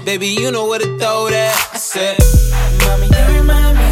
baby, you know where to throw that. I said, Mommy, you remind me